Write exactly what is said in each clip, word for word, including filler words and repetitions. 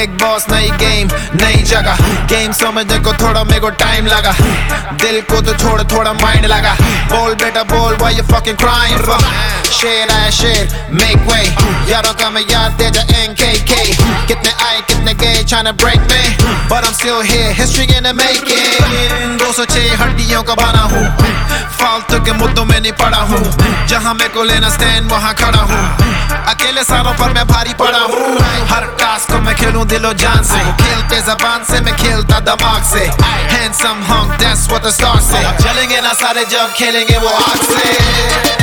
Big boss नई game नई जगह, गेम समझने को थोड़ा मेरे को टाइम लगा, दिल को तो छोड़ थोड़ा माइंड लगा। बोल बेटा बोल, why you fucking crying for? शेर आया शेर, make way, यारों का मैं याद दे जा N K K। कितने आए कितने गए trying to break me, but I'm still here, history in the making। दो सौ छह हड्डियों का बना हूँ, फालतू के मुद्दों में नहीं पड़ा हूँ, जहाँ मेरे को लेना स्टैंड वहाँ खड़ा हूँ, अकेले सारों पर मैं भारी पड़ा हूँ। हर टास्क को मैं खेलूं दिलो जान से, खेलते जबान से मैं खेलता दिमाग से, handsome hunk that's what the stars say। चलेंगे ना सारे जब खेलेंगे वो आग से।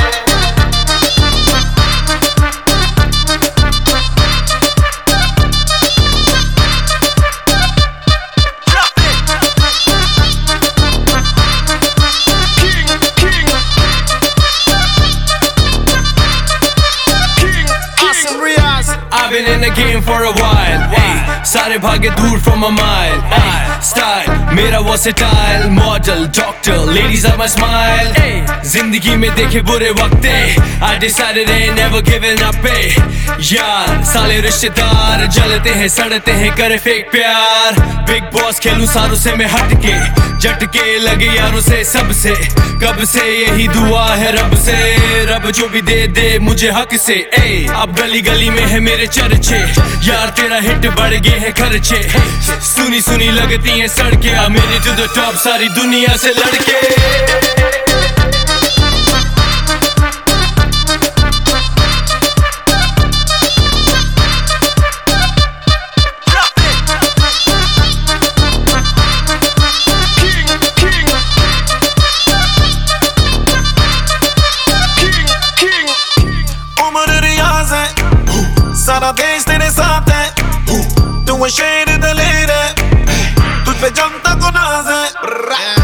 I've been in the game for a while, hey, सारे भागे दूर from a mile, hey, style मेरा versatile, model, doctor, ladies are my smile, hey, जिंदगी में देखे बुरे वक्ते, I decided I ain't never giving up, hey, यार साले रिश्तेदार जलते हैं सड़ते हैं करे फेक प्यार, बिग बॉस खेलूं सारों से मैं हटके, झटके लगे यारों से सबसे, कब से यही दुआ है रब से, रब जो भी दे दे मुझे हक से, ए, अब गली गली में है मेरे चर्चे, यार तेरा हिट बढ़ गए हैं खर्चे, सुनी सुनी लगती हैं सड़कें, अब मेरे टू द टॉप सारी दुनिया से लड़के। सारा देश तेरे साथ है, तू है शेर दलेर है, तुझ पे जनता को नाज है।